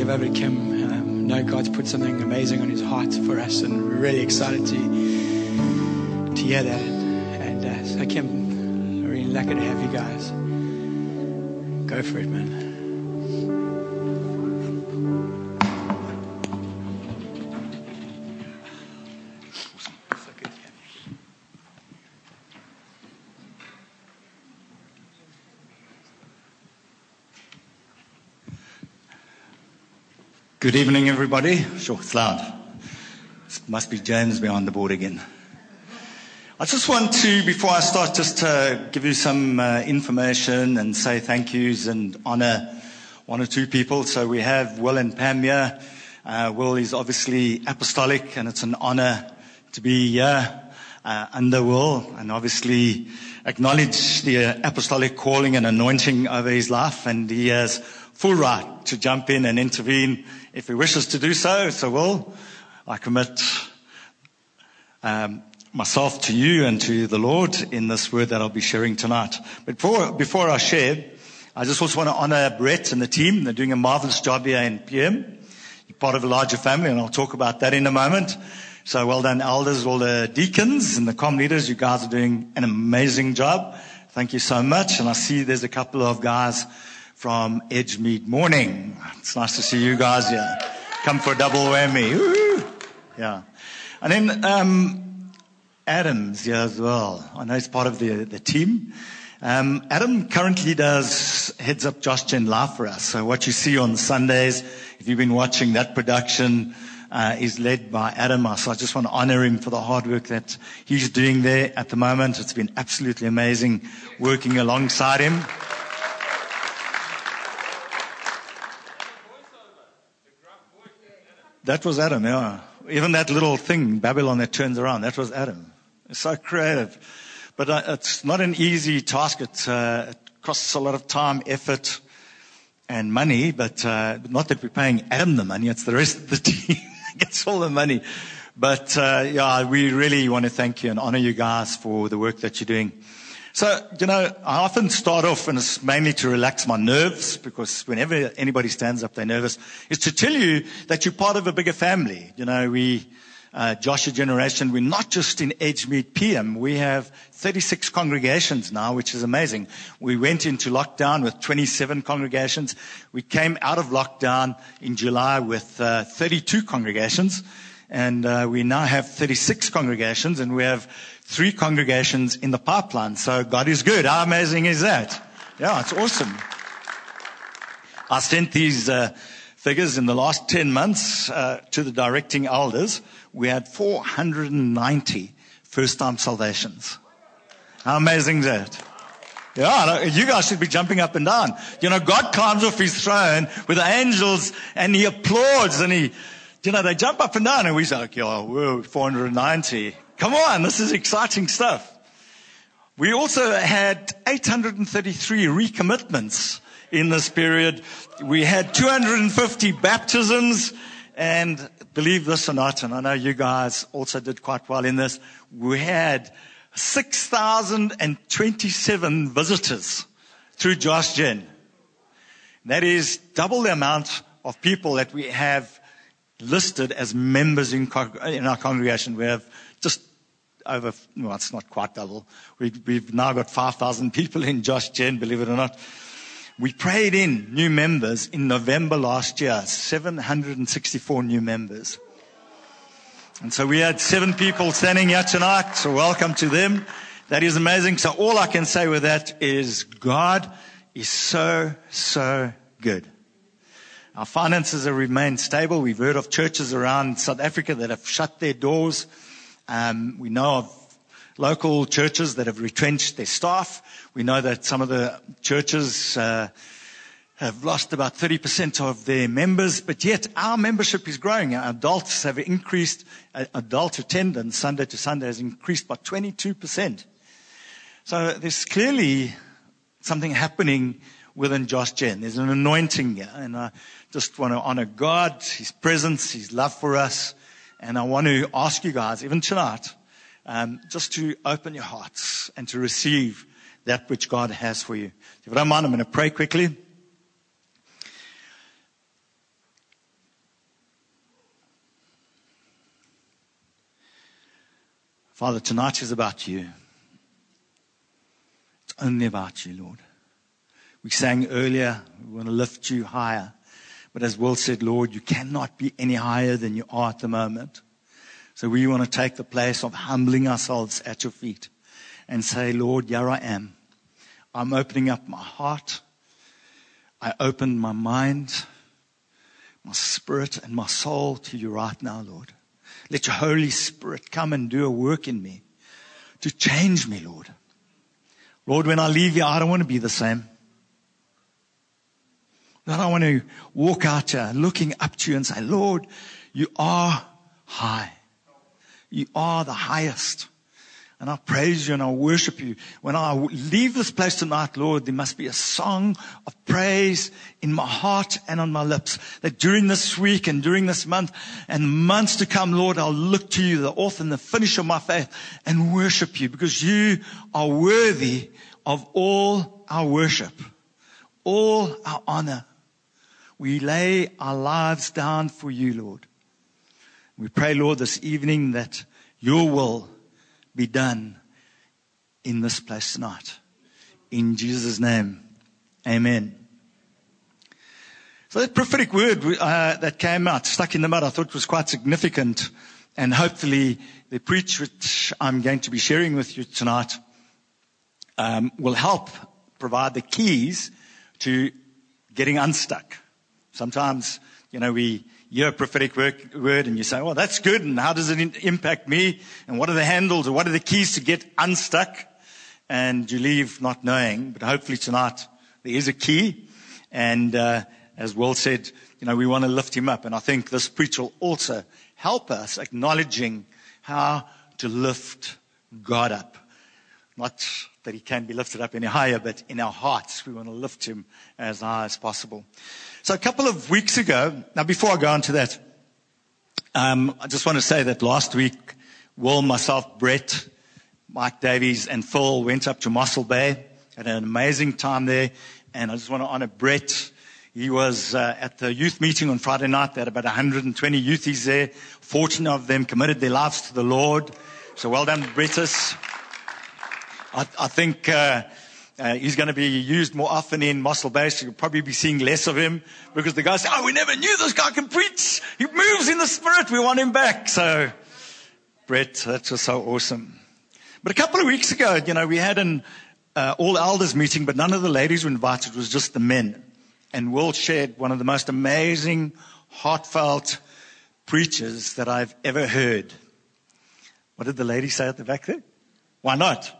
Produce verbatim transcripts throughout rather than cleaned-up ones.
give over to Kim. Um, know God's put something amazing on his heart for us, and we're really excited to to hear that. And uh, so Kim, we're really lucky to have you guys. Go for it, man. Good evening, everybody. Sure, it's loud. It must be James behind the board again. I just want to, before I start, just to give you some uh, information and say thank yous and honour one or two people. So we have Will and Pam here. Uh, Will is obviously apostolic, and it's an honour to be here uh, under Will, and obviously acknowledge the uh, apostolic calling and anointing over his life, and he has full right to jump in and intervene if he wishes to do so. So, Will, I commit um, myself to you and to the Lord in this word that I'll be sharing tonight. But before, before I share, I just also want to honour Brett and the team. They're doing a marvellous job here in P M. You're part of a larger family, and I'll talk about that in a moment. So well done, elders, all the deacons and the comm leaders. You guys are doing an amazing job. Thank you so much. And I see there's a couple of guys from Edgemead Morning. It's nice to see you guys here. Come for a double whammy. Woo! Yeah. And then um, Adam's here as well. I know he's part of the, the team. Um, Adam currently does heads up Josh Gen Live for us. So what you see on Sundays, if you've been watching that production, uh, is led by Adam. So I just want to honor him for the hard work that he's doing there at the moment. It's been absolutely amazing working alongside him. That was Adam, yeah. Even that little thing, Babylon, that turns around, that was Adam. It's so creative. But uh, it's not an easy task. It, uh, it costs a lot of time, effort, and money. But uh, not that we're paying Adam the money. It's the rest of the team that gets all the money. But uh, yeah, we really want to thank you and honor you guys for the work that you're doing. So, you know, I often start off, and it's mainly to relax my nerves, because whenever anybody stands up, they're nervous, is to tell you that you're part of a bigger family. You know, we, uh, Joshua Generation, we're not just in Edgemead P M. We have thirty-six congregations now, which is amazing. We went into lockdown with twenty-seven congregations. We came out of lockdown in July with uh, thirty-two congregations. And uh, we now have thirty-six congregations, and we have three congregations in the pipeline. So God is good. How amazing is that? Yeah, it's awesome. I sent these uh, figures in the last ten months uh, to the directing elders. We had four hundred ninety first-time salvations. How amazing is that? Yeah, you guys should be jumping up and down. You know, God climbs off his throne with the angels, and he applauds, and he... You know, they jump up and down, and we say, okay, oh, whoa, four hundred ninety. Come on, this is exciting stuff. We also had eight hundred thirty-three recommitments in this period. We had two hundred fifty baptisms, and believe this or not, and I know you guys also did quite well in this, we had six thousand twenty-seven visitors through Josh Gen. That is double the amount of people that we have listed as members in, in our congregation. We have just over, well, it's not quite double. We, we've now got five thousand people in Josh Gen, believe it or not. We prayed in new members in November last year, seven hundred sixty-four new members. And so we had seven people standing here tonight, so welcome to them. That is amazing. So all I can say with that is God is so, so good. Our finances have remained stable. We've heard of churches around South Africa that have shut their doors. Um, we know of local churches that have retrenched their staff. We know that some of the churches uh, have lost about thirty percent of their members, but yet our membership is growing. Our adults have increased. Uh, adult attendance Sunday to Sunday has increased by twenty-two percent. So there's clearly something happening within Josh Gen. There's an anointing here, and I just want to honor God, his presence, his love for us. And I want to ask you guys, even tonight, um, just to open your hearts and to receive that which God has for you. If you don't mind, I'm going to pray quickly. Father, tonight is about you. It's only about you, Lord. We sang earlier, we want to lift you higher. But as Will said, Lord, you cannot be any higher than you are at the moment. So we want to take the place of humbling ourselves at your feet and say, Lord, here I am. I'm opening up my heart. I open my mind, my spirit and my soul to you right now, Lord. Let your Holy Spirit come and do a work in me to change me, Lord. Lord, when I leave here, I don't want to be the same. Lord, I want to walk out here looking up to you and say, Lord, you are high. You are the highest. And I praise you and I worship you. When I leave this place tonight, Lord, there must be a song of praise in my heart and on my lips. That during this week and during this month and months to come, Lord, I'll look to you, the author and the finisher of my faith, and worship you because you are worthy of all our worship, all our honor. We lay our lives down for you, Lord. We pray, Lord, this evening that your will be done in this place tonight. In Jesus' name, amen. So that prophetic word uh, that came out, stuck in the mud, I thought was quite significant. And hopefully the preach which I'm going to be sharing with you tonight um, will help provide the keys to getting unstuck. Sometimes, you know, we hear a prophetic word and you say, well, that's good. And how does it impact me? And what are the handles or what are the keys to get unstuck? And you leave not knowing. But hopefully tonight there is a key. And uh, as Will said, you know, we want to lift him up. And I think this preach will also help us acknowledging how to lift God up. Not that he can be lifted up any higher, but in our hearts, we want to lift him as high as possible. So a couple of weeks ago, now before I go on to that, um, I just want to say that last week, Will, myself, Brett, Mike Davies, and Phil went up to Mossel Bay, had an amazing time there, and I just want to honor Brett. He was uh, at the youth meeting on Friday night. They had about one hundred twenty youthies there. fourteen of them committed their lives to the Lord. So well done, Brettus. I, I think uh, uh, he's going to be used more often in Mossel Bay, so you'll probably be seeing less of him because the guys say, oh, we never knew this guy can preach. He moves in the spirit. We want him back. So, Brett, that was so awesome. But a couple of weeks ago, you know, we had an uh, all elders meeting, but none of the ladies were invited. It was just the men. And Will shared one of the most amazing, heartfelt preachers that I've ever heard. What did the ladies say at the back there? Why not?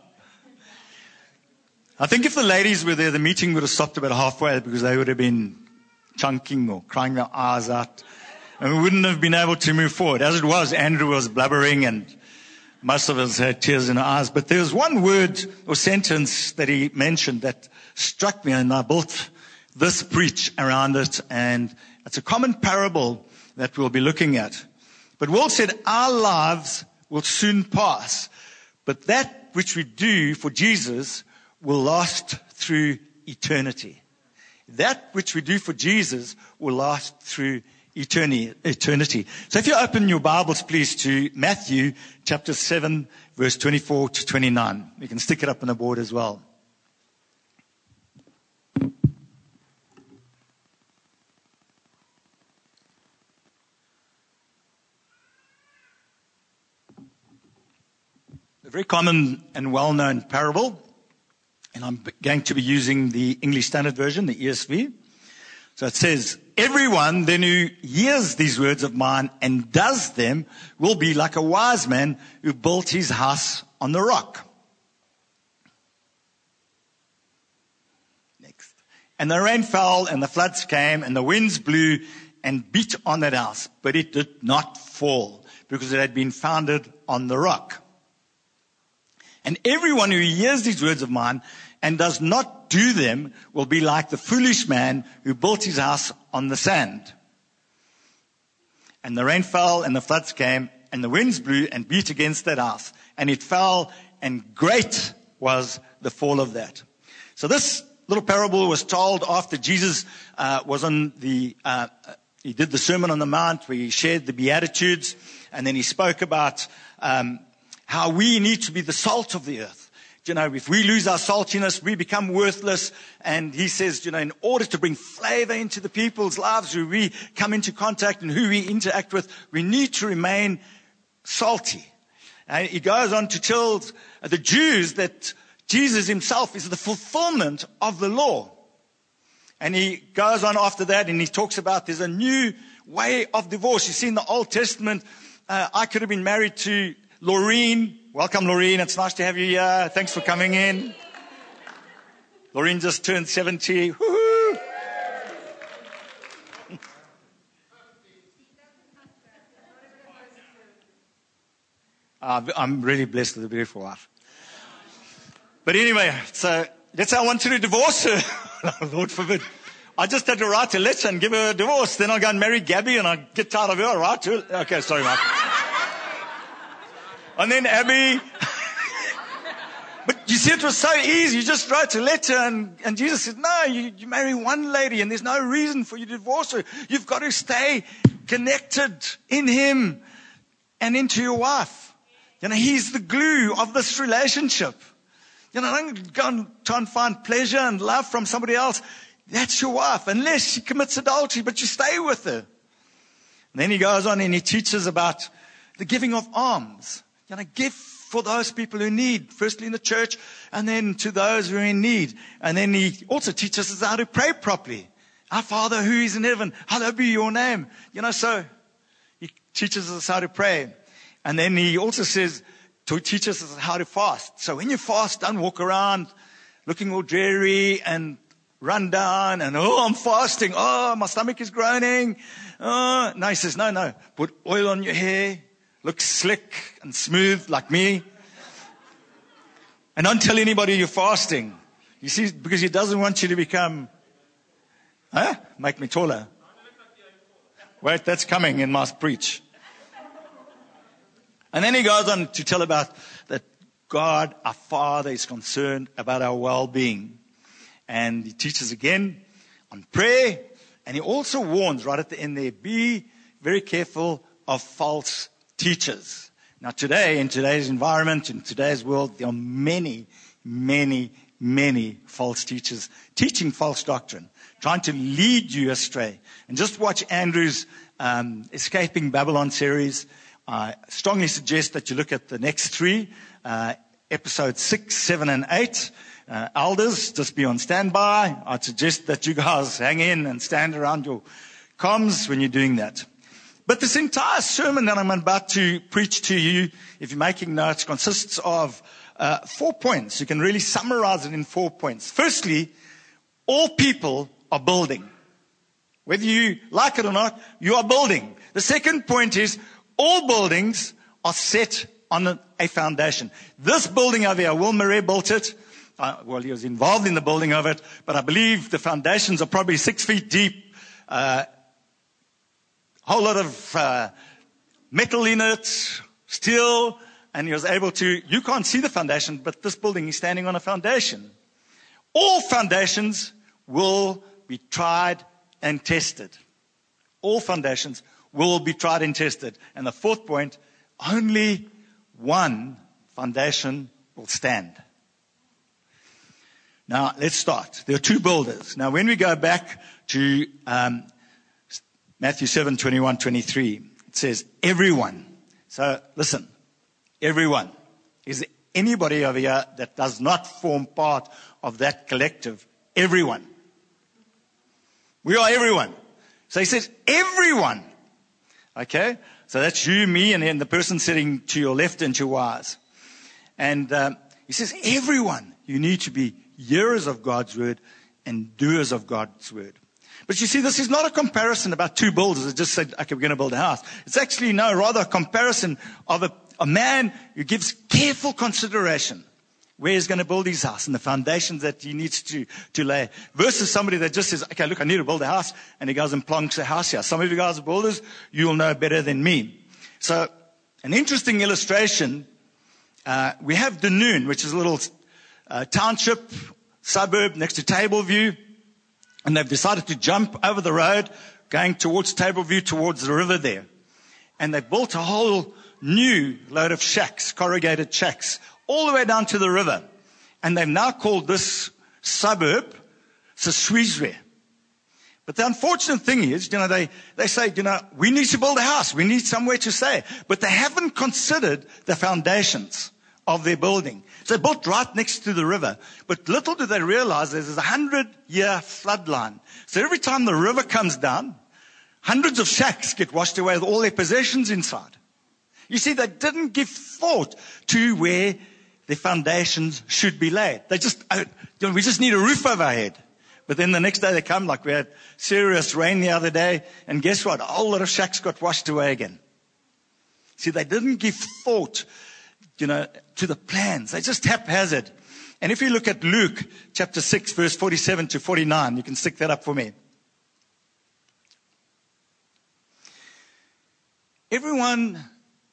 I think if the ladies were there, the meeting would have stopped about halfway because they would have been chunking or crying their eyes out. And we wouldn't have been able to move forward. As it was, Andrew was blubbering and most of us had tears in our eyes. But there was one word or sentence that he mentioned that struck me, and I built this preach around it. And it's a common parable that we'll be looking at. But Will said, our lives will soon pass, but that which we do for Jesus will last through eternity. That which we do for Jesus will last through eternity. So if you open your Bibles, please, to Matthew chapter seven, verse twenty-four to twenty-nine. You can stick it up on the board as well. A very common and well-known parable. And I'm going to be using the English Standard Version, the E S V. So it says, everyone then who hears these words of mine and does them will be like a wise man who built his house on the rock. Next. And the rain fell and the floods came and the winds blew and beat on that house, but it did not fall because it had been founded on the rock. And everyone who hears these words of mine and does not do them will be like the foolish man who built his house on the sand. And the rain fell and the floods came and the winds blew and beat against that house. And it fell, and great was the fall of that. So this little parable was told after Jesus uh, was on the, uh, he did the Sermon on the Mount where he shared the Beatitudes. And then he spoke about um how we need to be the salt of the earth. You know, if we lose our saltiness, we become worthless. And he says, you know, in order to bring flavor into the people's lives who we come into contact and who we interact with, we need to remain salty. And he goes on to tell the Jews that Jesus himself is the fulfillment of the law. And he goes on after that and he talks about there's a new way of divorce. You see, in the Old Testament, uh, I could have been married to Laureen. Welcome, Laureen. It's nice to have you here. Thanks for coming in. Laureen just turned seventy. Woohoo! uh, I'm really blessed with a beautiful wife. But anyway, so let's say I wanted to divorce her. Lord forbid. I just had to write a letter and give her a divorce. Then I'll go and marry Gabby and I'll get tired of her. I'll write to her. Okay, sorry, Mark. And then Abby. But you see, it was so easy. You just write a letter and, and Jesus said, no, you, you marry one lady and there's no reason for you to divorce her. You've got to stay connected in him and into your wife. You know, he's the glue of this relationship. You know, don't go and try and find pleasure and love from somebody else. That's your wife, unless she commits adultery, but you stay with her. And then he goes on and he teaches about the giving of alms. You know, give for those people who need, firstly in the church, and then to those who are in need. And then he also teaches us how to pray properly. Our Father who is in heaven, hallowed be your name. You know, so he teaches us how to pray. And then he also says, to teach us how to fast. So when you fast, don't walk around looking all dreary and run down and, oh, I'm fasting. Oh, my stomach is groaning. Oh. No, he says, no, no. Put oil on your hair. Look slick and smooth like me. And don't tell anybody you're fasting. You see, because he doesn't want you to become, huh? Make me taller. Wait, that's coming in my preach. And then he goes on to tell about that God, our Father, is concerned about our well-being. And he teaches again on prayer. And he also warns right at the end there, be very careful of false teachers. Now today, in today's environment, in today's world, there are many, many, many false teachers teaching false doctrine, trying to lead you astray. And just watch Andrew's um, Escaping Babylon series. I strongly suggest that you look at the next three, uh, episodes six, seven, and eight. Uh, elders, just be on standby. I'd suggest that you guys hang in and stand around your comms when you're doing that. But this entire sermon that I'm about to preach to you, if you're making notes, consists of uh, four points. You can really summarize it in four points. Firstly, all people are building. Whether you like it or not, you are building. The second point is, all buildings are set on a, a foundation. This building over here, Will Murray built it. Uh, well, he was involved in the building of it, but I believe the foundations are probably six feet deep. A uh, whole lot of uh, metal in it, steel, and he was able to, you can't see the foundation, but this building is standing on a foundation. All foundations will be tried and tested. All foundations will be tried and tested. And the fourth point, only one foundation will stand. Now, let's start. There are two builders. Now, when we go back to um, Matthew seven, twenty-one, twenty-three, it says, everyone. So, listen, everyone. Is there anybody over here that does not form part of that collective? Everyone. We are everyone. So he says, everyone. Okay, so that's you, me, and then the person sitting to your left and to your right. And um, he says, everyone, you need to be hearers of God's word and doers of God's word. But you see, this is not a comparison about two builders that just said, okay, we're going to build a house. It's actually, no, rather a comparison of a, a man who gives careful consideration where he's going to build his house and the foundations that he needs to, to lay, versus somebody that just says, okay, look, I need to build a house, and he goes and plonks a house here. Some of you guys are builders, you will know better than me. So, an interesting illustration, uh, we have Dunoon, which is a little uh, township, suburb next to Tableview, and they've decided to jump over the road, going towards Tableview, towards the river there. And they built a whole new load of shacks, corrugated shacks, all the way down to the river. And they've now called this suburb Siswizwe. But the unfortunate thing is, you know, they, they say, you know, we need to build a house. We need somewhere to stay. But they haven't considered the foundations of their building. So they built right next to the river. But little do they realize there's a hundred-year flood line. So every time the river comes down, hundreds of shacks get washed away with all their possessions inside. You see, they didn't give thought to where the foundations should be laid. They just, uh, you know, we just need a roof over our head. But then the next day they come, like we had serious rain the other day, and guess what? A whole lot of shacks got washed away again. See, they didn't give thought, you know, to the plans. They just haphazard. And if you look at Luke chapter six, verse forty-seven to forty-nine, you can stick that up for me. Everyone,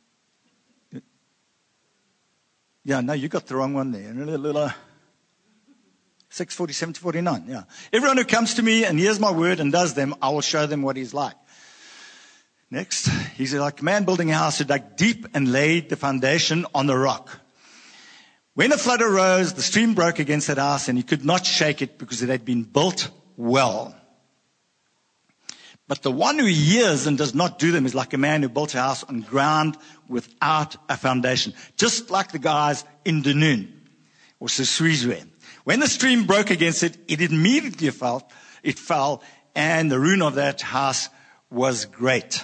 yeah, no, you got the wrong one there. six forty-seven to forty-nine, yeah. Everyone who comes to me and hears my word and does them, I will show them what he's like. Next, he's like a man building a house who dug deep and laid the foundation on the rock. When a flood arose, the stream broke against that house and he could not shake it because it had been built well. But the one who hears and does not do them is like a man who built a house on ground without a foundation. Just like the guys in Dunoon or Siswizwe. When the stream broke against it, it immediately fell, it fell, and the ruin of that house was great.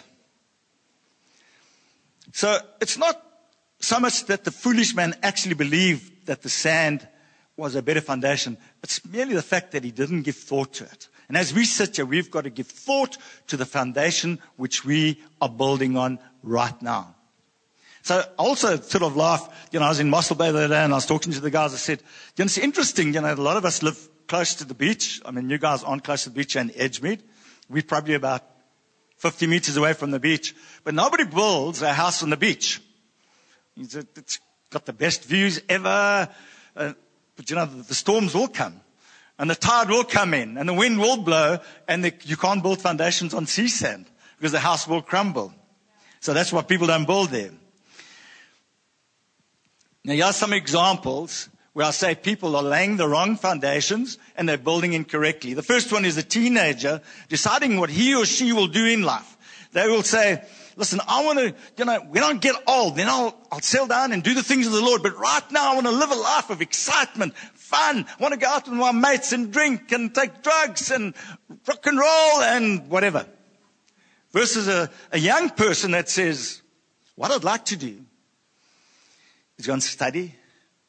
So it's not so much that the foolish man actually believed that the sand was a better foundation. It's merely the fact that he didn't give thought to it. And as we sit here, we've got to give thought to the foundation which we are building on right now. So I also sort of laugh, you know, I was in Mossel Bay the other day and I was talking to the guys. I said, you know, it's interesting, you know, a lot of us live close to the beach. I mean, you guys aren't close to the beach and Edgemead. We're probably about fifty meters away from the beach. But nobody builds a house on the beach. It's got the best views ever. Uh, but, you know, the, the storms will come. And the tide will come in. And the wind will blow. And the, you can't build foundations on sea sand. Because the house will crumble. So that's why people don't build there. Now, here are some examples where I say people are laying the wrong foundations and they're building incorrectly. The first one is a teenager deciding what he or she will do in life. They will say, listen, I want to, you know, when I get old, then I'll, I'll settle down and do the things of the Lord. But right now, I want to live a life of excitement, fun. I want to go out with my mates and drink and take drugs and rock and roll and whatever. Versus a, a young person that says, what I'd like to do is go and study,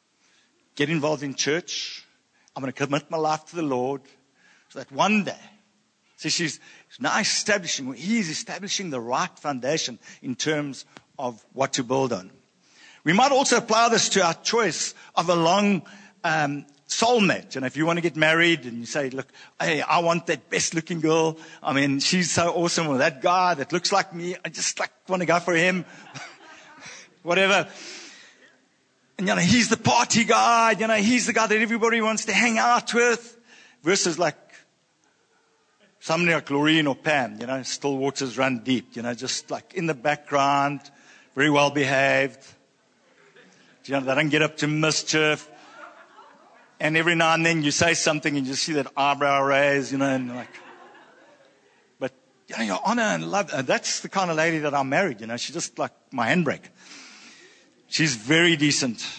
get involved in church. I'm going to commit my life to the Lord so that one day, see, she's now establishing, he's establishing the right foundation in terms of what to build on. We might also apply this to our choice of a long um, soulmate. And if you want to get married and you say, look, hey, I want that best looking girl. I mean, she's so awesome. Or that guy that looks like me, I just like want to go for him. Whatever. And, you know, he's the party guy. You know, he's the guy that everybody wants to hang out with. Versus like somebody like Loreen or Pam, you know, still waters run deep. You know, just like in the background, very well behaved. You know, they don't get up to mischief. And every now and then you say something and you see that eyebrow raise, you know, and like, but, you know, your honor and love, and that's the kind of lady that I married, you know, she's just like my handbrake. She's very decent.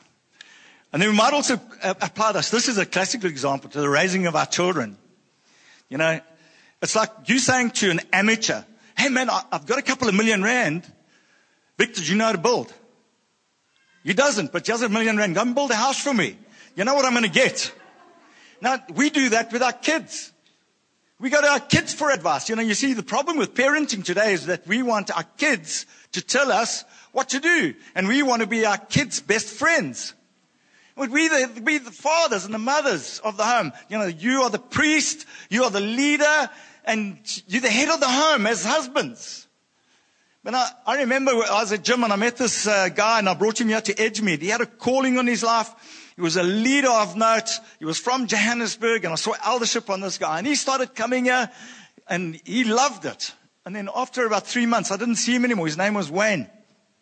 And then we might also apply this. This is a classical example to the raising of our children. You know, it's like you saying to an amateur, hey man, I've got a couple of million rand. Victor, do you know how to build? He doesn't, but he has a million rand. Go and build a house for me. You know what I'm going to get? Now, we do that with our kids. We go to our kids for advice. You know, you see, the problem with parenting today is that we want our kids to tell us what to do. And we want to be our kids' best friends. But we the, we the fathers and the mothers of the home. You know, you are the priest, you are the leader, and you're the head of the home as husbands. But I, I remember I was at gym and I met this uh, guy and I brought him here to Edgemead. He had a calling on his life. He was a leader of note. He was from Johannesburg, and I saw eldership on this guy. And he started coming here, and he loved it. And then after about three months, I didn't see him anymore. His name was Wayne.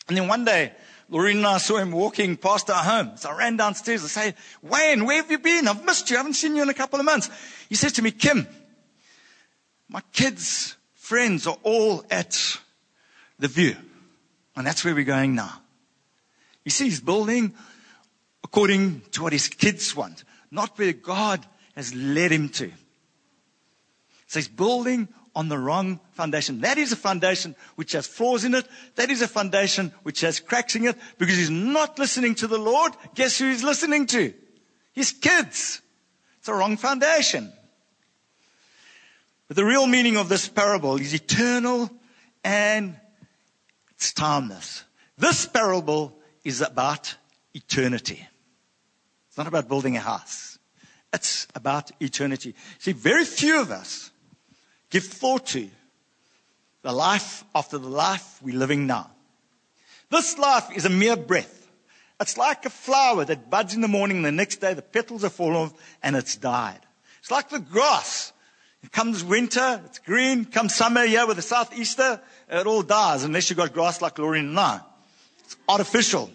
And then one day, Lorraine and I saw him walking past our home. So I ran downstairs and say, Wayne, where have you been? I've missed you. I haven't seen you in a couple of months. He said to me, Kim, my kids' friends are all at the View. And that's where we're going now. You see, he's building according to what his kids want, not where God has led him to. So he's building on the wrong foundation. That is a foundation which has flaws in it. That is a foundation which has cracks in it, because he's not listening to the Lord. Guess who he's listening to? His kids. It's a wrong foundation. But the real meaning of this parable is eternal and it's timeless. This parable is about eternity. It's not about building a house. It's about eternity. See, very few of us give thought to the life after the life we're living now. This life is a mere breath. It's like a flower that buds in the morning, and the next day the petals are fallen off and it's died. It's like the grass. It comes winter, it's green. Comes summer here with the southeaster, it all dies unless you've got grass like Lorraine and I. It's artificial.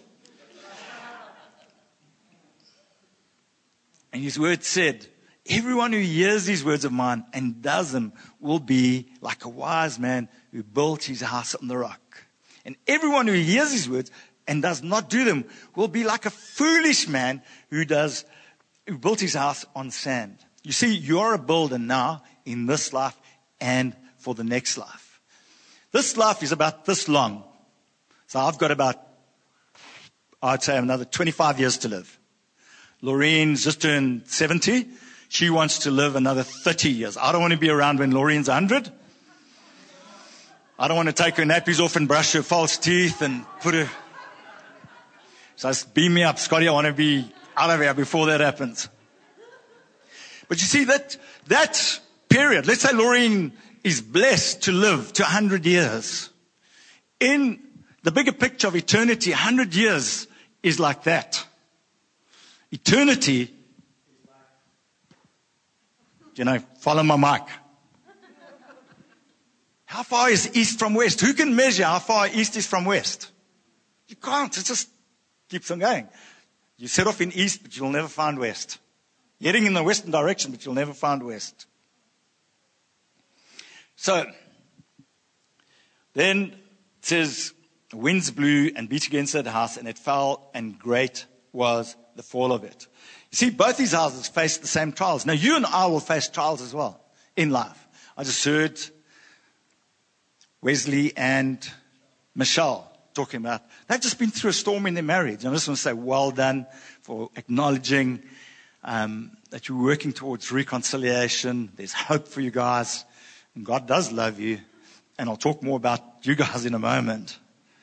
And his word said, everyone who hears these words of mine and does them will be like a wise man who built his house on the rock. And everyone who hears these words and does not do them will be like a foolish man who does, who built his house on sand. You see, you're a builder now in this life and for the next life. This life is about this long. So I've got about, I'd say, another twenty-five years to live. Lorraine's just turned seventy. She wants to live another thirty years. I don't want to be around when Lorraine's one hundred. I don't want to take her nappies off and brush her false teeth and put her. So beam me up, Scotty. I want to be out of here before that happens. But you see, that that period, let's say Lorraine is blessed to live to one hundred years. In the bigger picture of eternity, one hundred years is like that. Eternity, you know, follow my mic. How far is east from west? Who can measure how far east is from west? You can't. It just keeps on going. You set off in east, but you'll never find west. You're heading in the western direction, but you'll never find west. So, then it says, winds blew and beat against that house, and it fell, and great was the fall of it. You see, both these houses face the same trials. Now, you and I will face trials as well in life. I just heard Wesley and Michelle talking about, they've just been through a storm in their marriage. And I just want to say well done for acknowledging um, that you're working towards reconciliation. There's hope for you guys. And God does love you. And I'll talk more about you guys in a moment.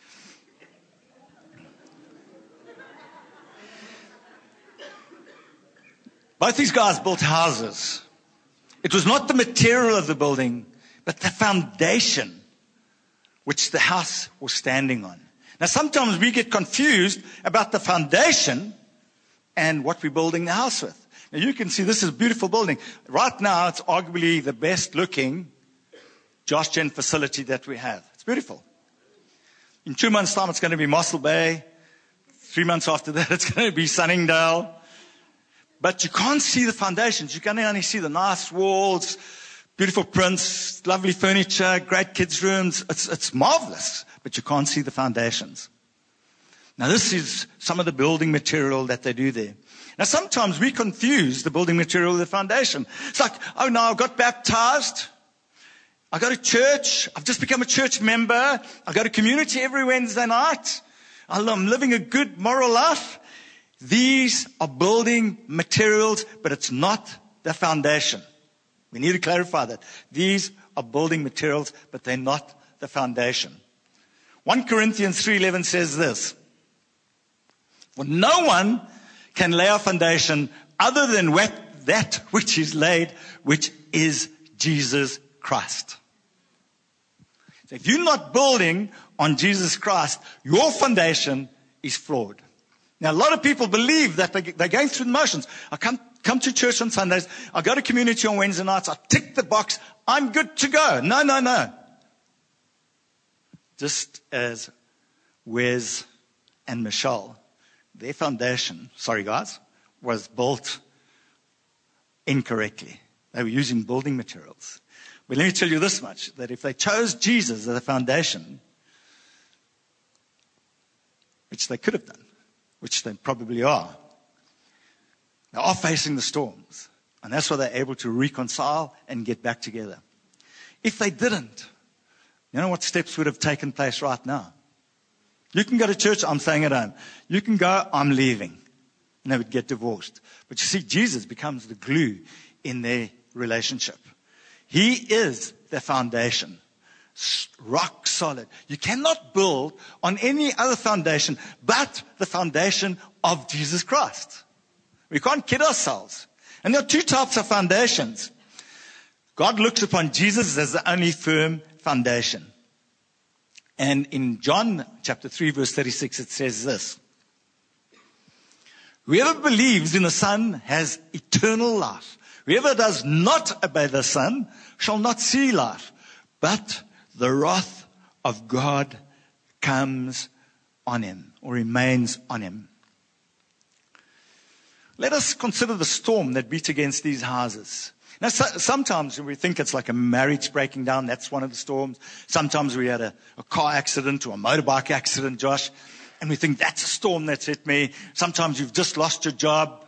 Both these guys built houses. It was not the material of the building, but the foundation which the house was standing on. Now, sometimes we get confused about the foundation and what we're building the house with. Now, you can see this is a beautiful building. Right now, it's arguably the best looking Josh Gen facility that we have. It's beautiful. In two months' time, it's going to be Mossel Bay. Three months after that, it's going to be Sunningdale. But you can't see the foundations. You can only see the nice walls, beautiful prints, lovely furniture, great kids' rooms. It's, it's marvelous, but you can't see the foundations. Now, this is some of the building material that they do there. Now, sometimes we confuse the building material with the foundation. It's like, oh, no, I got baptized. I go to church. I've just become a church member. I go to community every Wednesday night. I'm living a good moral life. These are building materials, but it's not the foundation. We need to clarify that. These are building materials, but they're not the foundation. First Corinthians three eleven says this. For no one can lay a foundation other than that which is laid, which is Jesus Christ. So if you're not building on Jesus Christ, your foundation is flawed. Now, a lot of people believe that they're going through the motions. I come, come to church on Sundays. I go to community on Wednesday nights. I tick the box. I'm good to go. No, no, no. Just as Wes, and Michelle, their foundation, sorry guys, was built incorrectly. They were using building materials. But let me tell you this much, that if they chose Jesus as a foundation, which they could have done, which they probably are, they are facing the storms. And that's why they're able to reconcile and get back together. If they didn't, you know what steps would have taken place right now? You can go to church, I'm staying at home. You can go, I'm leaving. And they would get divorced. But you see, Jesus becomes the glue in their relationship. He is the foundation. Rock solid. You cannot build on any other foundation but the foundation of Jesus Christ. We can't kid ourselves. And there are two types of foundations. God looks upon Jesus as the only firm foundation. And in John chapter three, verse thirty-six, it says this. Whoever believes in the Son has eternal life. Whoever does not obey the Son shall not see life, but the wrath of God comes on him, or remains on him. Let us consider the storm that beat against these houses. Now, so, sometimes we think it's like a marriage breaking down. That's one of the storms. Sometimes we had a, a car accident or a motorbike accident, Josh, and we think that's a storm that's hit me. Sometimes you've just lost your job.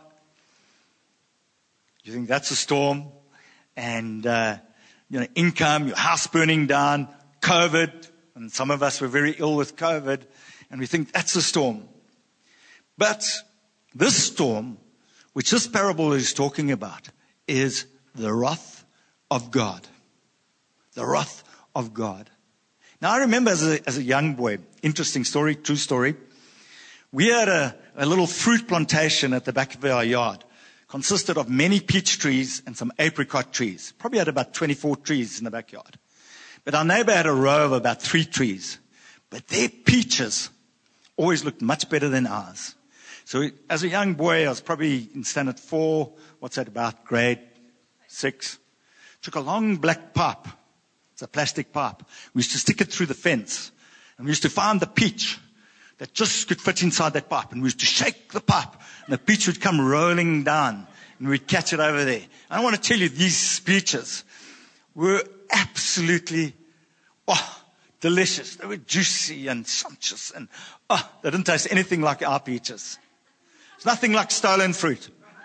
You think that's a storm. And, uh, you know, income, your house burning down, COVID. And some of us were very ill with COVID. And we think that's a storm. But this storm, which this parable is talking about, is the wrath of God. The wrath of God. Now, I remember as a, as a young boy, interesting story, true story. We had a, a little fruit plantation at the back of our yard. Consisted of many peach trees and some apricot trees. Probably had about twenty-four trees in the backyard. But our neighbor had a row of about three trees. But their peaches always looked much better than ours. So as a young boy, I was probably in standard four, what's that about, grade six. Took a long black pipe. It's a plastic pipe. We used to stick it through the fence. And we used to find the peach that just could fit inside that pipe. And we used to shake the pipe. And the peach would come rolling down. And we'd catch it over there. I want to tell you, these peaches were absolutely, oh, delicious. They were juicy and sumptuous. And, oh, they didn't taste anything like our peaches. It's nothing like stolen fruit.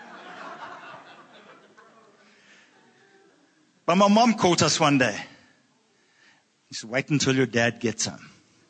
But my mom caught us one day. She said, wait until your dad gets home.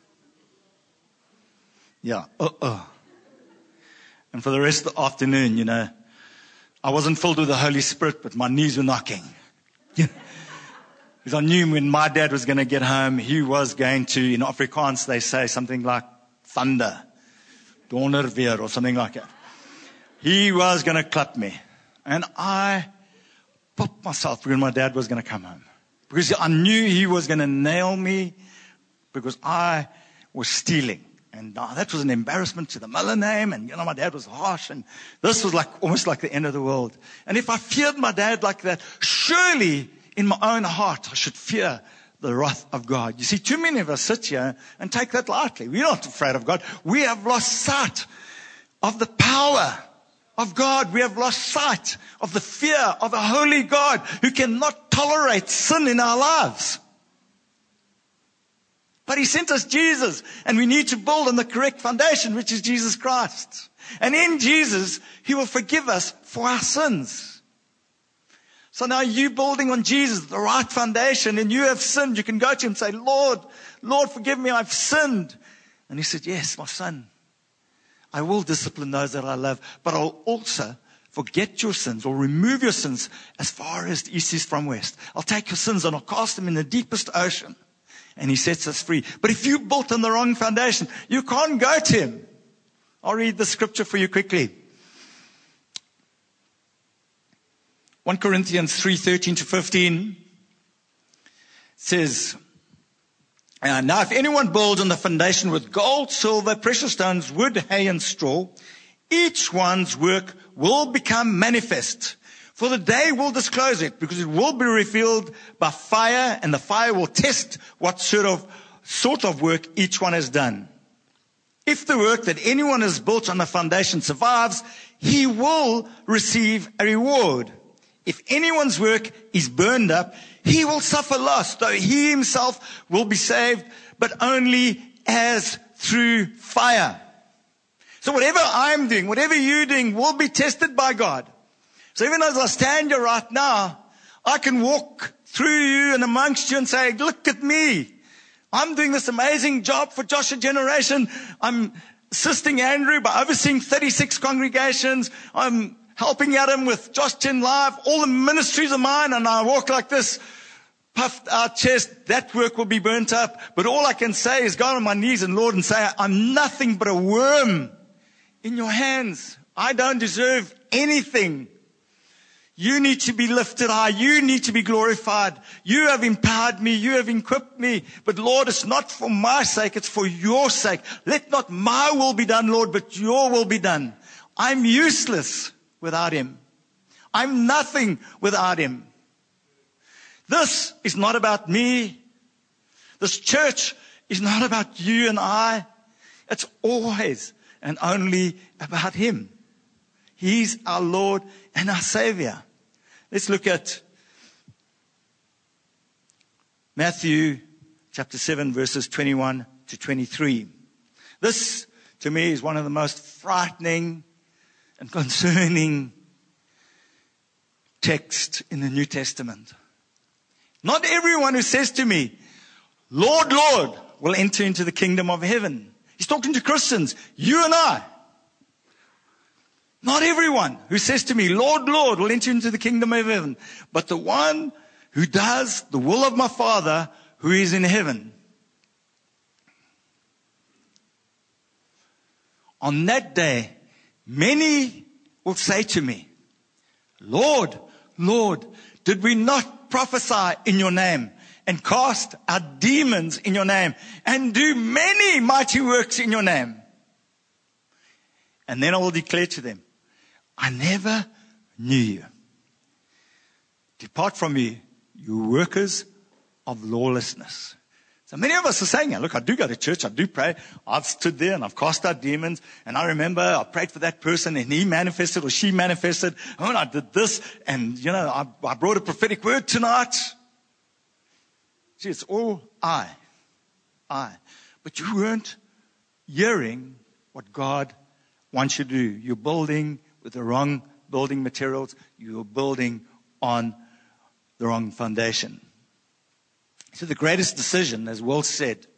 Yeah, uh-uh. And for the rest of the afternoon, you know, I wasn't filled with the Holy Spirit, but my knees were knocking. Because I knew when my dad was going to get home, he was going to, in Afrikaans, they say something like thunder, donder weer, or something like that. He was going to clap me. And I popped myself when my dad was going to come home. Because I knew he was going to nail me because I was stealing. And uh, that was an embarrassment to the mother name. And, you know, my dad was harsh. And this was like almost like the end of the world. And if I feared my dad like that, surely in my own heart, I should fear the wrath of God. You see, too many of us sit here and take that lightly. We're not afraid of God. We have lost sight of the power of God. We have lost sight of the fear of a holy God who cannot tolerate sin in our lives. But he sent us Jesus, and we need to build on the correct foundation, which is Jesus Christ. And in Jesus, he will forgive us for our sins. So now you building on Jesus, the right foundation, and you have sinned. You can go to him and say, Lord, Lord, forgive me, I've sinned. And he said, yes, my son, I will discipline those that I love, but I'll also forget your sins or remove your sins as far as the east is from west. I'll take your sins and I'll cast them in the deepest ocean. And he sets us free. But if you built on the wrong foundation, you can't go to him. I'll read the scripture for you quickly. First Corinthians three, thirteen to fifteen says, uh, now if anyone builds on the foundation with gold, silver, precious stones, wood, hay, and straw, each one's work will become manifest. For the day will disclose it, because it will be revealed by fire, and the fire will test what sort of, sort of work each one has done. If the work that anyone has built on the foundation survives, he will receive a reward. If anyone's work is burned up, he will suffer loss, though he himself will be saved, but only as through fire. So whatever I'm doing, whatever you're doing, will be tested by God. So even as I stand here right now, I can walk through you and amongst you and say, look at me. I'm doing this amazing job for Joshua Generation. I'm assisting Andrew by overseeing thirty-six congregations. I'm helping Adam with Josh Gen Live. All the ministries are mine, and I walk like this, puffed out chest. That work will be burnt up. But all I can say is go on my knees and Lord and say, I'm nothing but a worm in your hands. I don't deserve anything. You need to be lifted high. You need to be glorified. You have empowered me. You have equipped me. But Lord, it's not for my sake. It's for your sake. Let not my will be done, Lord, but your will be done. I'm useless without him. I'm nothing without him. This is not about me. This church is not about you and I. It's always and only about him. He's our Lord and our Savior. Let's look at Matthew chapter seven, verses twenty-one to twenty-three. This, to me, is one of the most frightening and concerning texts in the New Testament. Not everyone who says to me, Lord, Lord, will enter into the kingdom of heaven. He's talking to Christians, you and I. Not everyone who says to me, Lord, Lord, will enter into the kingdom of heaven, but the one who does the will of my Father who is in heaven. On that day, many will say to me, Lord, Lord, did we not prophesy in your name and cast out demons in your name and do many mighty works in your name? And then I will declare to them, I never knew you. Depart from me, you workers of lawlessness. So many of us are saying, look, I do go to church, I do pray. I've stood there and I've cast out demons. And I remember I prayed for that person and he manifested or she manifested. Oh, and I did this. And, you know, I, I brought a prophetic word tonight. See, it's all I. I. But you weren't hearing what God wants you to do. You're building with the wrong building materials. You're building on the wrong foundation. So the greatest decision, as Will said,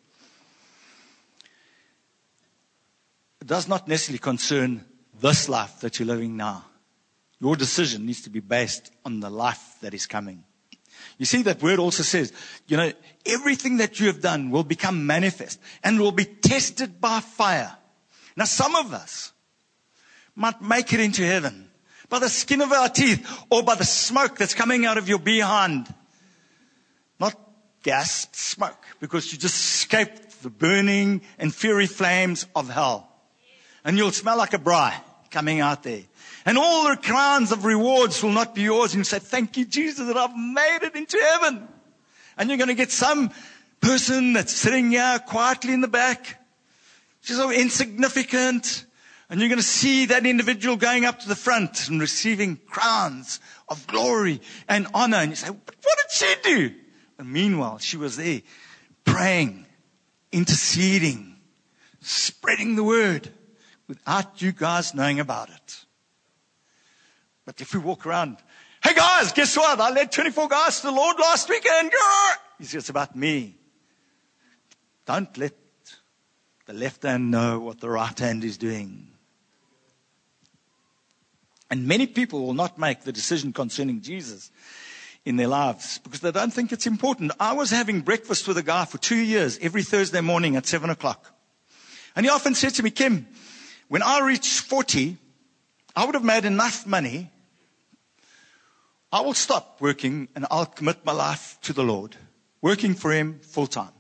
it does not necessarily concern this life that you're living now. Your decision needs to be based on the life that is coming. You see, that word also says, you know, everything that you have done will become manifest and will be tested by fire. Now, some of us might make it into heaven by the skin of our teeth or by the smoke that's coming out of your behind. Not gas, smoke, because you just escaped the burning and fiery flames of hell. And you'll smell like a braai coming out there. And all the crowns of rewards will not be yours. And you say, thank you, Jesus, that I've made it into heaven. And you're going to get some person that's sitting here quietly in the back. She's so insignificant. And you're going to see that individual going up to the front and receiving crowns of glory and honor. And you say, but what did she do? And meanwhile, she was there praying, interceding, spreading the word without you guys knowing about it. But if we walk around, hey guys, guess what? I led twenty-four guys to the Lord last weekend. He says, it's about me. Don't let the left hand know what the right hand is doing. And many people will not make the decision concerning Jesus in their lives because they don't think it's important. I was having breakfast with a guy for two years every Thursday morning at seven o'clock. And he often said to me, Kim, when I reach forty, I would have made enough money. I will stop working and I'll commit my life to the Lord, working for him full time.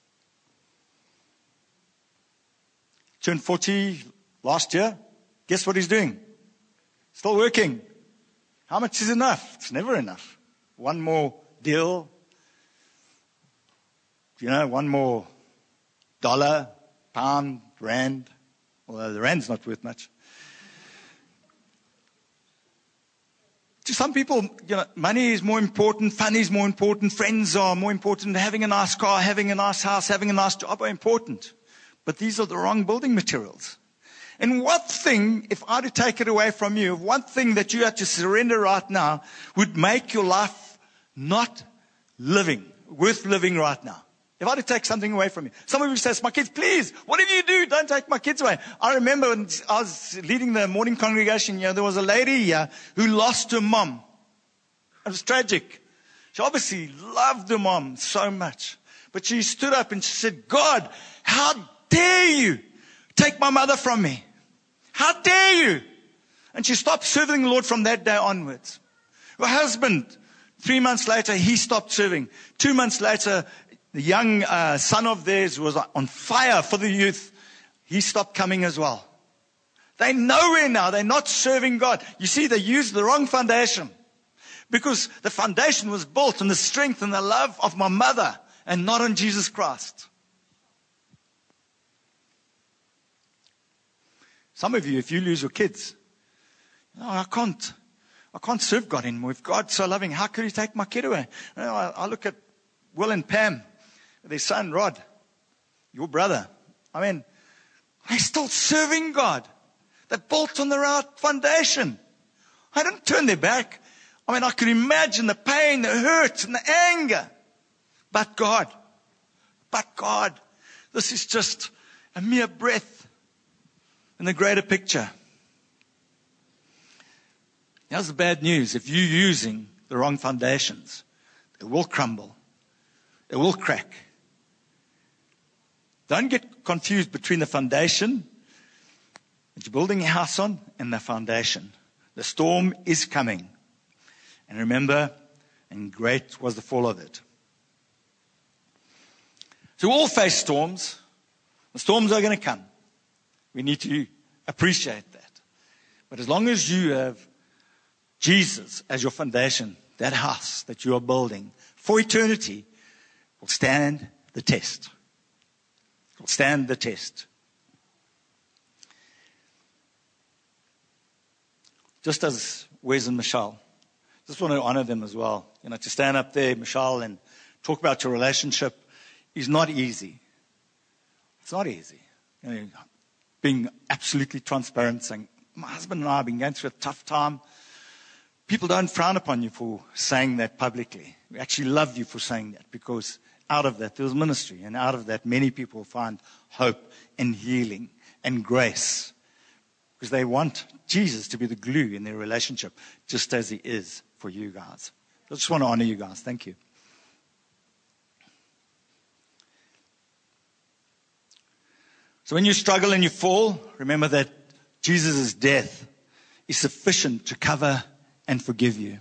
Turned forty last year. Guess what he's doing? Still working. How much is enough? It's never enough. One more deal. You know, one more dollar, pound, rand. Although the rand's not worth much. To some people, you know, money is more important, fun is more important, friends are more important, having a nice car, having a nice house, having a nice job are important. But these are the wrong building materials. And what thing, if I were to take it away from you, one thing that you have to surrender right now would make your life not living, worth living right now. If I were to take something away from you. Some of you says, my kids, please, whatever you do, don't take my kids away. I remember when I was leading the morning congregation, you know, there was a lady here who lost her mom. It was tragic. She obviously loved her mom so much. But she stood up and she said, God, how dare you take my mother from me? How dare you? And she stopped serving the Lord from that day onwards. Her husband, three months later, he stopped serving. Two months later, the young uh, son of theirs was on fire for the youth. He stopped coming as well. They're nowhere now. They're not serving God. You see, they used the wrong foundation. Because the foundation was built on the strength and the love of my mother and not on Jesus Christ. Some of you, if you lose your kids, no, I can't, I can't serve God anymore. If God's so loving, how could He take my kid away? You know, I, I look at Will and Pam, their son Rod, your brother. I mean, they're still serving God. They're built on the right foundation. I don't turn their back. I mean, I could imagine the pain, the hurt, and the anger. But God, but God, this is just a mere breath in the greater picture. Here's the bad news. If you're using the wrong foundations, it will crumble. It will crack. Don't get confused between the foundation that you're building a house on and the foundation. The storm is coming. And remember, and great was the fall of it. So we all face storms. The storms are going to come. We need to appreciate that. But as long as you have Jesus as your foundation, that house that you are building for eternity will stand the test. It will stand the test. Just as Wes and Michelle, just want to honor them as well. You know, to stand up there, Michelle, and talk about your relationship is not easy. It's not easy. You know, being absolutely transparent, saying, my husband and I have been going through a tough time. People don't frown upon you for saying that publicly. We actually love you for saying that, because out of that there's ministry, and out of that many people find hope and healing and grace, because they want Jesus to be the glue in their relationship, just as He is for you guys. I just want to honor you guys. Thank you. So when you struggle and you fall, remember that Jesus' death is sufficient to cover and forgive you.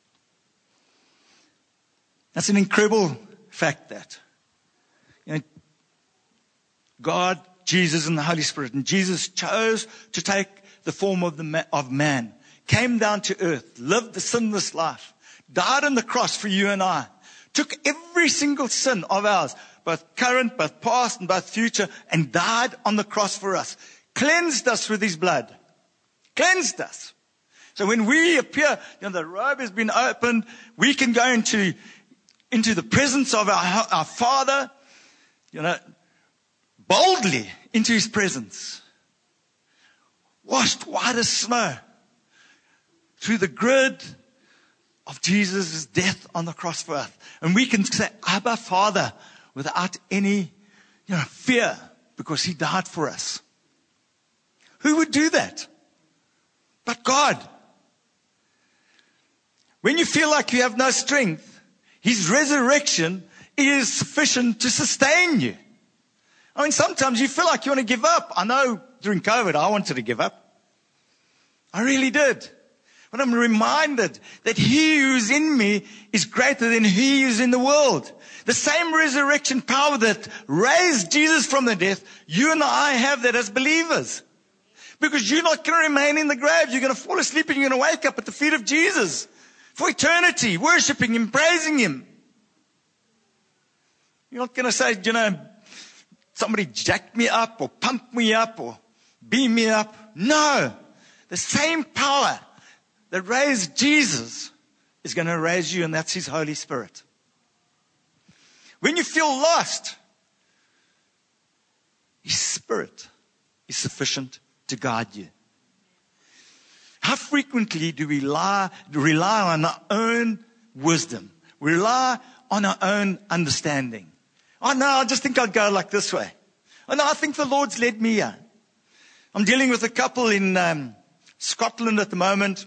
That's an incredible fact, that, you know, God, Jesus, and the Holy Spirit, and Jesus chose to take the form of the ma- of man, came down to earth, lived the sinless life, died on the cross for you and I, took every single sin of ours, both current, both past, and both future, and died on the cross for us. Cleansed us with His blood. Cleansed us. So when we appear, you know, the robe has been opened, we can go into, into the presence of our, our Father, you know, boldly into His presence. Washed white as snow. Through the grid of Jesus' death on the cross for us. And we can say, Abba, Father, without any, you know, fear, because He died for us. Who would do that? But God. When you feel like you have no strength, His resurrection is sufficient to sustain you. I mean, sometimes you feel like you want to give up. I know during COVID, I wanted to give up. I really did. But I'm reminded that He who is in me is greater than he who is in the world. The same resurrection power that raised Jesus from the death, you and I have that as believers. Because you're not going to remain in the grave. You're going to fall asleep and you're going to wake up at the feet of Jesus for eternity, worshiping Him, praising Him. You're not going to say, you know, somebody jacked me up or pumped me up or beam me up. No. The same power that raised Jesus is going to raise you, and that's His Holy Spirit. When you feel lost, His Spirit is sufficient to guide you. How frequently do we rely, rely on our own wisdom? We rely on our own understanding. Oh no, I just think I'll go like this way. Oh no, I think the Lord's led me here. I'm dealing with a couple in um, Scotland at the moment.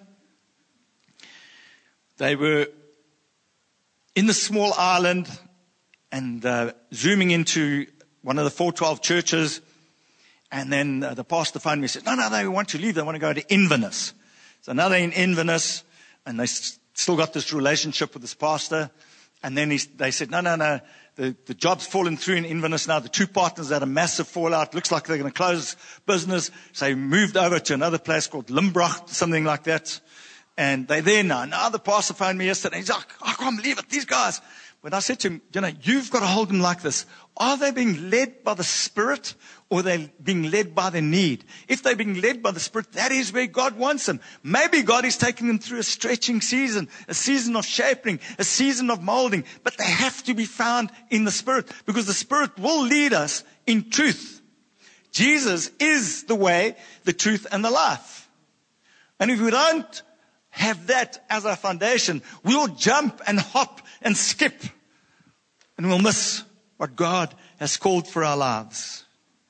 They were in the small island and uh, zooming into one of the four twelve churches. And then uh, the pastor phoned me and said, no, no, they want to leave. They want to go to Inverness. So now they're in Inverness, and they st- still got this relationship with this pastor. And then he, they said, no, no, no, the, the job's fallen through in Inverness now. The two partners had a massive fallout. Looks like they're going to close business. So they moved over to another place called Limbrach, something like that. And they're there now. Now the pastor phoned me yesterday. He's like, I can't believe it, these guys. When I said to him, you know, you've got to hold them like this. Are they being led by the Spirit, or are they being led by their need? If they're being led by the Spirit, that is where God wants them. Maybe God is taking them through a stretching season, a season of shaping, a season of molding. But they have to be found in the Spirit, because the Spirit will lead us in truth. Jesus is the way, the truth, and the life. And if we don't have that as our foundation, we'll jump and hop and skip, and we'll miss what God has called for our lives.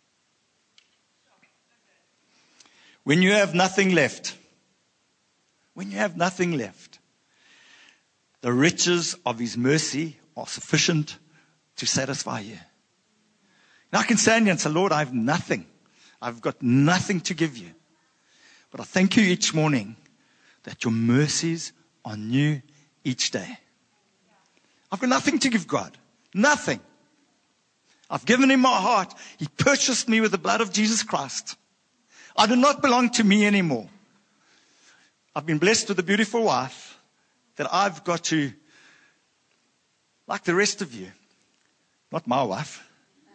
When you have nothing left, when you have nothing left, the riches of His mercy are sufficient to satisfy you. And I can stand here and say, Lord, I have nothing. I've got nothing to give you. But I thank you each morning that your mercies are new each day. I've got nothing to give God. Nothing. I've given Him my heart. He purchased me with the blood of Jesus Christ. I do not belong to me anymore. I've been blessed with a beautiful wife that I've got to, like the rest of you, not my wife,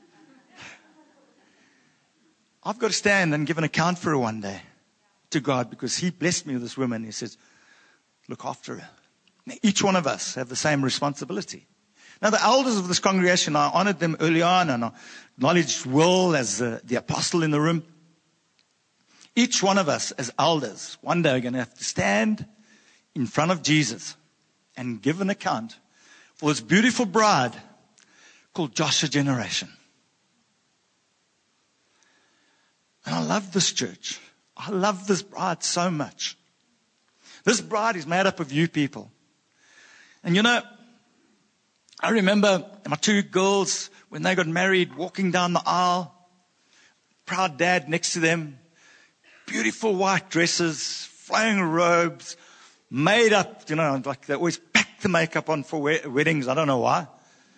I've got to stand and give an account for her one day to God, because He blessed me with this woman. He says, look after her. Now, each one of us have the same responsibility. Now, the elders of this congregation, I honored them early on, and I acknowledged Will as the, the apostle in the room. Each one of us as elders, one day are going to have to stand in front of Jesus and give an account for His beautiful bride called Joshua Generation. And I love this church. I love this bride so much. This bride is made up of you people. And you know, I remember my two girls, when they got married, walking down the aisle, proud dad next to them, beautiful white dresses, flowing robes, made up, you know, like they always pack the makeup on for weddings. I don't know why.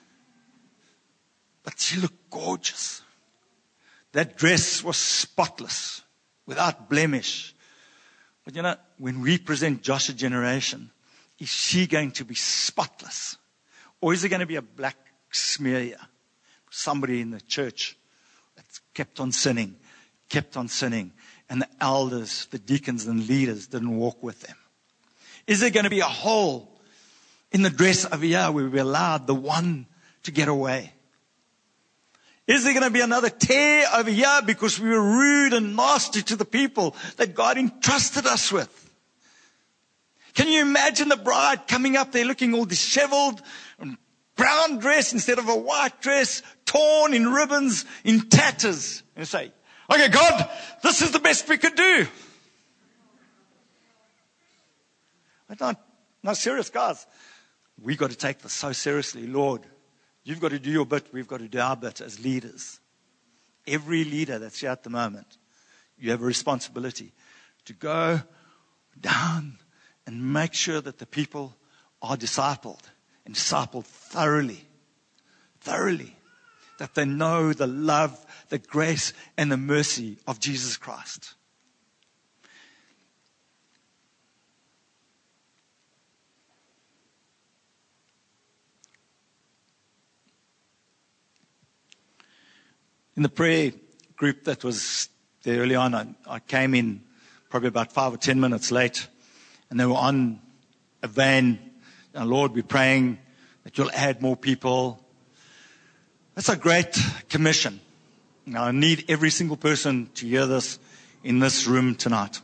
But she looked gorgeous. That dress was spotless, without blemish. But you know, when we present Joshua Generation, is she going to be spotless? Or is there going to be a black smear here? Somebody in the church that's kept on sinning, kept on sinning, and the elders, the deacons and leaders didn't walk with them? Is there going to be a hole in the dress over here where we allowed the one to get away? Is there going to be another tear over here because we were rude and nasty to the people that God entrusted us with? Can you imagine the bride coming up there looking all disheveled, brown dress instead of a white dress, torn in ribbons, in tatters, and say, okay, God, this is the best we could do. I don't, no, serious, guys. We've got to take this so seriously. Lord, you've got to do your bit. We've got to do our bit as leaders. Every leader that's here at the moment, you have a responsibility to go down and make sure that the people are discipled, and discipled thoroughly, thoroughly, that they know the love, the grace, and the mercy of Jesus Christ. In the prayer group that was there early on. I, I came in probably about five or ten minutes late, and they were on a van. And Lord, we're praying that you'll add more people. That's a great commission. Now, I need every single person to hear this in this room tonight.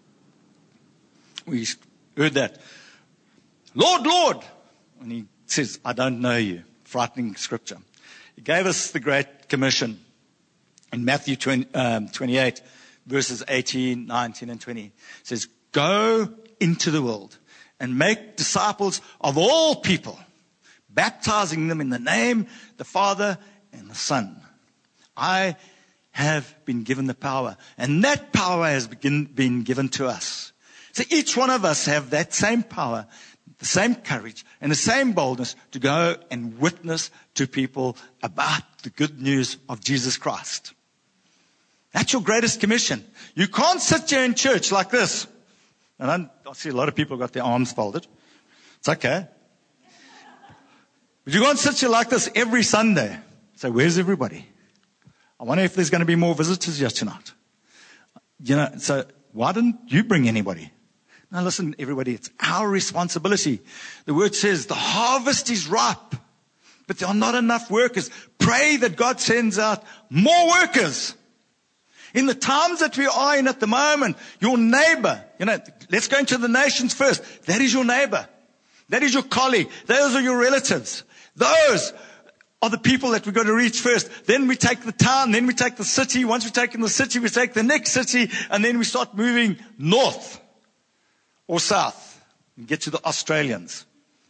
We heard that. Lord, Lord. And he says, I don't know you. Frightening scripture. He gave us the Great Commission in Matthew twenty, um, twenty-eight, verses eighteen, nineteen, and twenty. It says, go into the world and make disciples of all people, baptizing them in the name, the Father, and the Son. I have been given the power, and that power has been, been given to us. So each one of us have that same power, the same courage, and the same boldness to go and witness to people about the good news of Jesus Christ. That's your greatest commission. You can't sit here in church like this. And I, I see a lot of people got their arms folded. It's okay. But you can't sit here like this every Sunday. So where's everybody? I wonder if there's going to be more visitors here tonight. You know, so why didn't you bring anybody? Now listen, everybody, it's our responsibility. The word says the harvest is ripe, but there are not enough workers. Pray that God sends out more workers. In the times that we are in at the moment, your neighbor, you know, let's go into the nations first. That is your neighbor. That is your colleague. Those are your relatives. Those are the people that we've got to reach first. Then we take the town, then we take the city. Once we've taken the city, we take the next city, and then we start moving north or south and get to the Australians.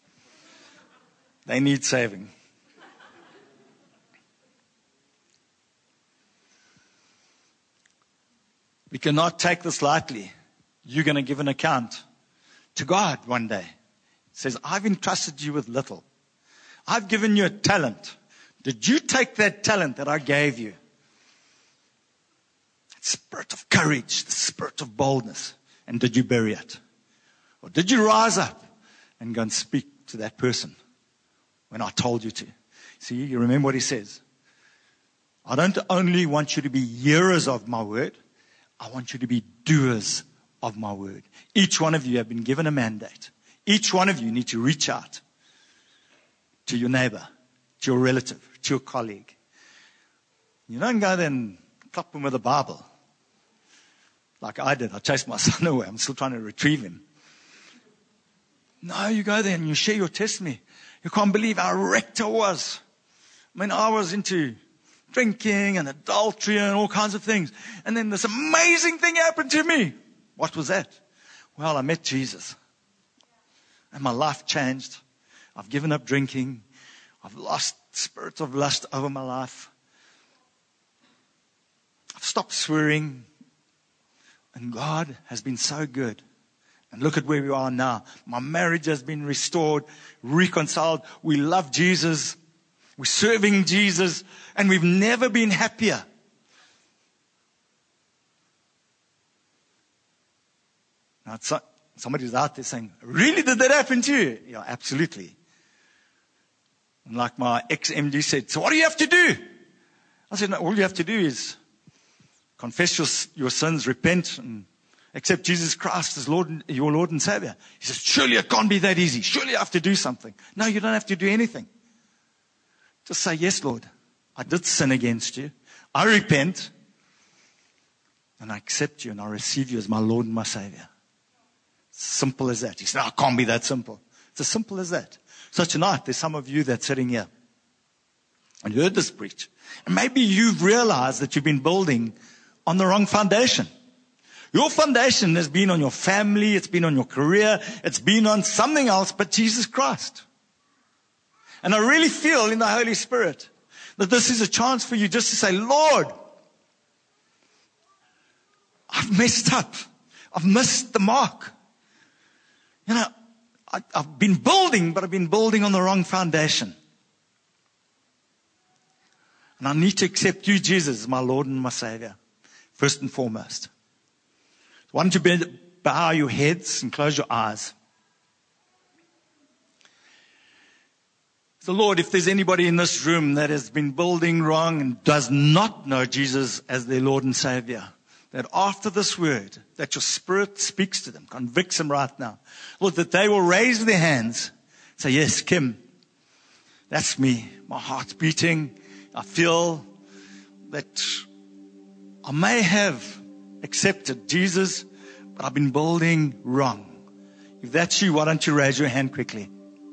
They need saving. We cannot take this lightly. You're going to give an account to God one day. It says, I've entrusted you with little. I've given you a talent. Did you take that talent that I gave you? That spirit of courage, the spirit of boldness. And did you bury it? Or did you rise up and go and speak to that person when I told you to? See, you remember what he says. I don't only want you to be hearers of my word. I want you to be doers of my word. Each one of you have been given a mandate. Each one of you need to reach out to your neighbor, to your relative, to your colleague. You don't go there and clap them with a Bible. Like I did. I chased my son away. I'm still trying to retrieve him. No, you go there and you share your testimony. You can't believe how wrecked I was. I mean, I was into drinking and adultery and all kinds of things. And then this amazing thing happened to me. What was that? Well, I met Jesus. And my life changed. I've given up drinking. I've lost spirits of lust over my life. I've stopped swearing. And God has been so good. And look at where we are now. My marriage has been restored, reconciled. We love Jesus. We're serving Jesus, and we've never been happier. Now, so, somebody's out there saying, really, did that happen to you? Yeah, absolutely. And like my ex-M D said, so what do you have to do? I said, no, all you have to do is confess your, your sins, repent, and accept Jesus Christ as Lord, your Lord and Savior. He says, surely it can't be that easy. Surely I have to do something. No, you don't have to do anything. Just say, yes, Lord, I did sin against you. I repent. And I accept you and I receive you as my Lord and my Savior. Simple as that. He said, oh, it can't be that simple. It's as simple as that. So tonight, there's some of you that's sitting here. And you heard this preach. And maybe you've realized that you've been building on the wrong foundation. Your foundation has been on your family. It's been on your career. It's been on something else but Jesus Christ. And I really feel in the Holy Spirit that this is a chance for you just to say, Lord, I've messed up. I've missed the mark. You know, I, I've been building, but I've been building on the wrong foundation. And I need to accept you, Jesus, as my Lord and my Savior, first and foremost. Why don't you bow your heads and close your eyes? So Lord, if there's anybody in this room that has been building wrong and does not know Jesus as their Lord and Savior, that after this word, that your Spirit speaks to them, convicts them right now. Lord, that they will raise their hands, say, yes, Kim, that's me. My heart's beating. I feel that I may have accepted Jesus, but I've been building wrong. If that's you, why don't you raise your hand quickly?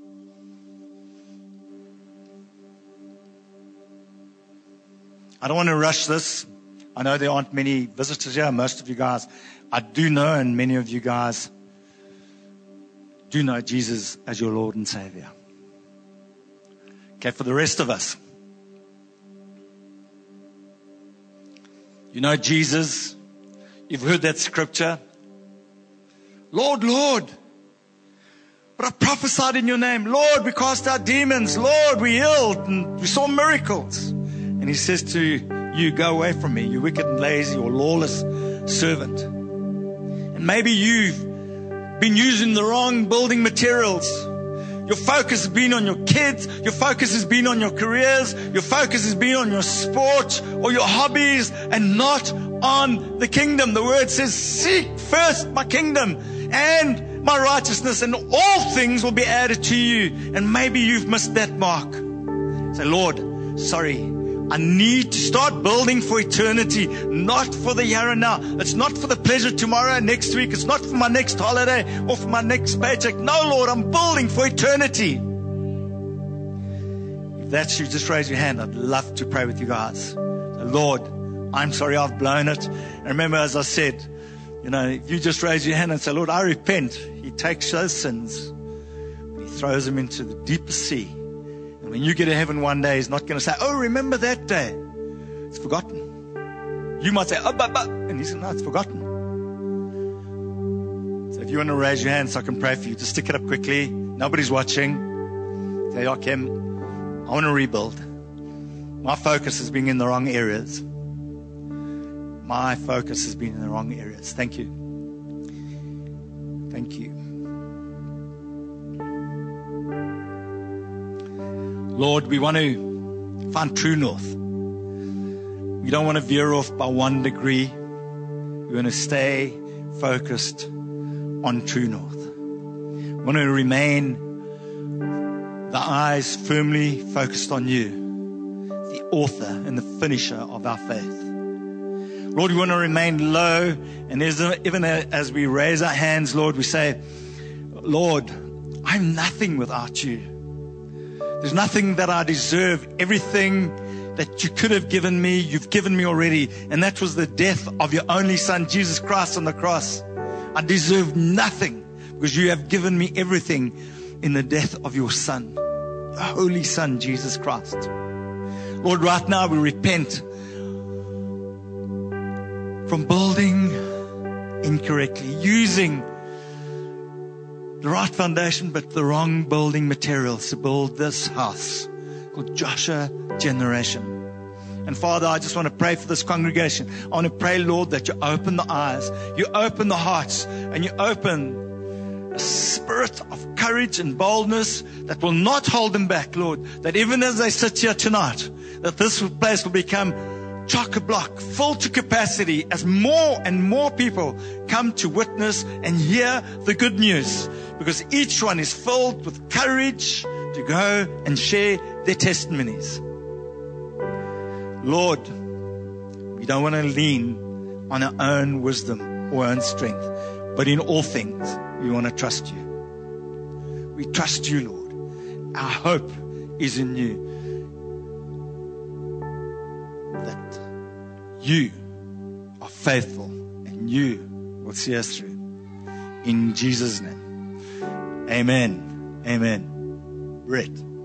I don't want to rush this. I know there aren't many visitors here. Most of you guys, I do know, and many of you guys do know Jesus as your Lord and Savior. Okay, for the rest of us, you know Jesus. You've heard that scripture. Lord, Lord, but I prophesied in your name. Lord, we cast out demons. Lord, we healed and we saw miracles. And he says to you, go away from me, you wicked and lazy or lawless servant. And maybe you've been using the wrong building materials. Your focus has been on your kids. Your focus has been on your careers. Your focus has been on your sport or your hobbies and not on the kingdom. The word says, seek first my kingdom and my righteousness, and all things will be added to you. And maybe you've missed that mark. Say, Lord, sorry. I need to start building for eternity, not for the here and now. It's not for the pleasure tomorrow and next week. It's not for my next holiday or for my next paycheck. No, Lord, I'm building for eternity. If that's you, just raise your hand. I'd love to pray with you guys. Lord, I'm sorry I've blown it. And remember, as I said, you know, if you just raise your hand and say, Lord, I repent. He takes those sins and he throws them into the deepest sea. And when you get to heaven one day, he's not going to say, oh, remember that day. It's forgotten. You might say, oh, but, but. And he said, no, it's forgotten. So if you want to raise your hand so I can pray for you, just stick it up quickly. Nobody's watching. Say, oh, Kim, I want to rebuild. My focus has been in the wrong areas. My focus has been in the wrong areas. Thank you. Thank you. Lord, we want to find true north. We don't want to veer off by one degree. We want to stay focused on true north. We want to remain the eyes firmly focused on you, the author and the finisher of our faith. Lord, we want to remain low, and even as we raise our hands, Lord, we say, Lord, I'm nothing without you. There's nothing that I deserve. Everything that you could have given me, you've given me already. And that was the death of your only Son, Jesus Christ, on the cross. I deserve nothing because you have given me everything in the death of your Son, your Holy Son, Jesus Christ. Lord, right now we repent from building incorrectly, using the right foundation, but the wrong building materials to build this house called Joshua Generation. And Father, I just want to pray for this congregation. I want to pray, Lord, that you open the eyes, you open the hearts, and you open a spirit of courage and boldness that will not hold them back, Lord. That even as they sit here tonight, that this place will become chock-a-block, full to capacity, as more and more people come to witness and hear the good news. Because each one is filled with courage to go and share their testimonies. Lord, we don't want to lean on our own wisdom or own strength, but in all things, we want to trust you. We trust you, Lord. Our hope is in you. That you are faithful and you will see us through. In Jesus' name. Amen. Amen. Brett.